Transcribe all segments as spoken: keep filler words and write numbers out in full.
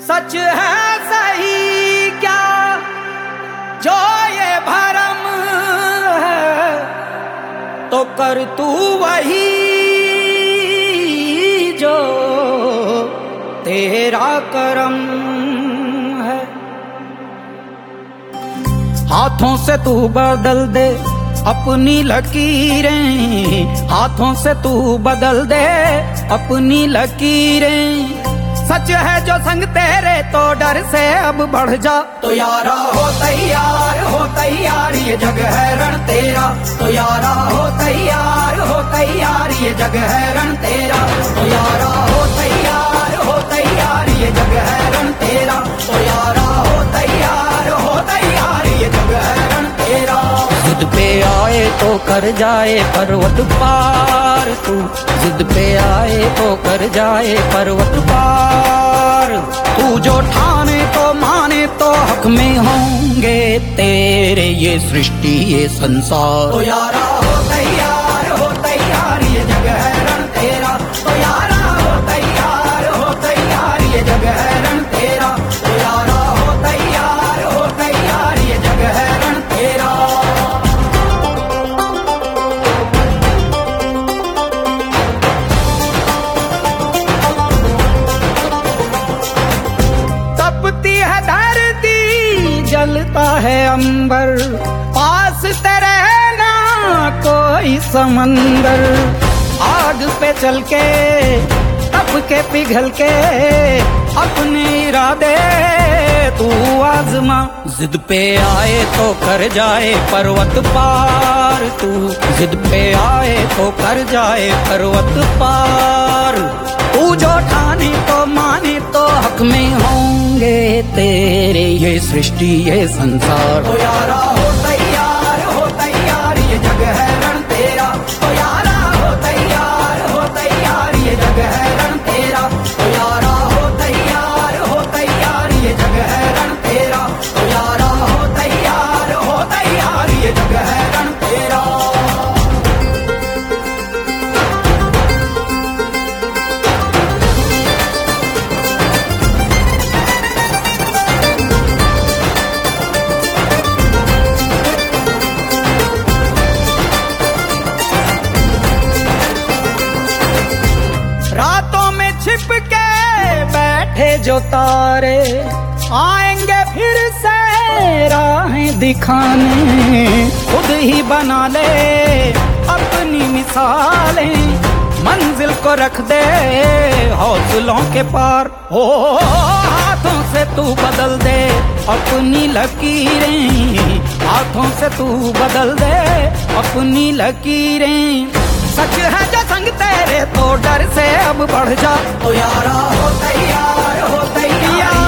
सच है सही क्या जो ये भरम है, तो कर तू वही जो तेरा करम है। हाथों से तू बदल दे अपनी लकीरें, हाथों से तू बदल दे अपनी लकीरें। सच है जो संग तेरे तो डर से अब बढ़ जा, तो यारा हो तैयार हो तैयार ये जग है रण तेरा, तो यारा हो तैयार हो तैयार ये जग है रण तेरा, तो यारा हो तैयार हो तैयार ये जग है रण तेरा, तो यारा हो तैयार हो तैयार ये जग है रण तेरा। जिद पे आए तो कर जाए पर्वत पार तू, जिद पे आए तो कर जाए पर्वत पार। तू जो ठाने तो माने तो हक में होंगे तेरे ये सृष्टि ये संसार। तो यारा हो तैयार हो तैयार ये जग है रण तेरा, तो यारा हो तैयार हो तैयार ये जग है रण तेरा, तो यारा हो तैयार हो तैयार ये जग है रण तेरा। जलता है अंबर पास तेरे ना कोई समंदर, आग पे चल के तप के पिघल के अपने इरादे तू आजमा। जिद पे आए तो कर जाए पर्वत पार तू, जिद पे आए तो कर जाए पर्वत पार। तू जो ठाने तो माने तो हक में होंगे तेरे ये सृष्टि ये संसार। तो यारा हो तैयार हो तैयार ये जग है रण तेरा, तो यारा हो तैयार हो तैयार ये जग है रण तेरा, तो यारा हो तैयार हो तैयार ये जग है रण तेरा, तो यारा हो तैयार हो तैयार ये जग है रण तेरा। रातों में छिप के बैठे जो तारे आएंगे फिर से राहें दिखाने, खुद ही बना ले अपनी मिसालें, मंजिल को रख दे हौसलों के पार। हो हाथों से तू बदल दे अपनी लकीरें, हाथों से तू बदल दे अपनी लकीरें। सच है जो संग तेरे तो डर से अब बढ़ जा, तो यारा हो तैयार हो तैयार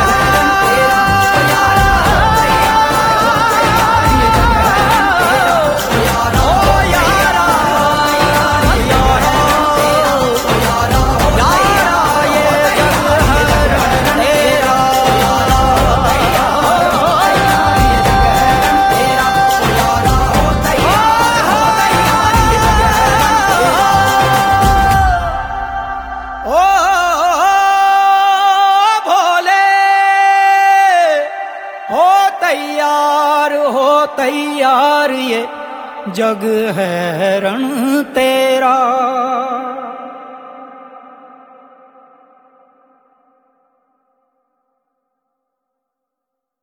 तैयार हो तैयार ये जग है रण तेरा।